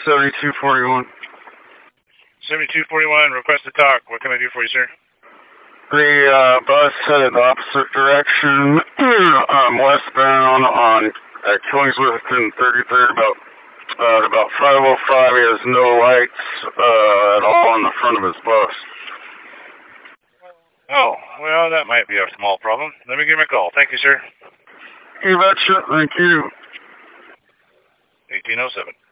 7241. 7241, request to talk. What can I do for you, sir? The bus headed the opposite direction, westbound on Killingsworth and 33rd, about 5:05. He has no lights at all on the front of his bus. Oh, well, that might be a small problem. Let me give him a call. Thank you, sir. You betcha. Thank you. 1807.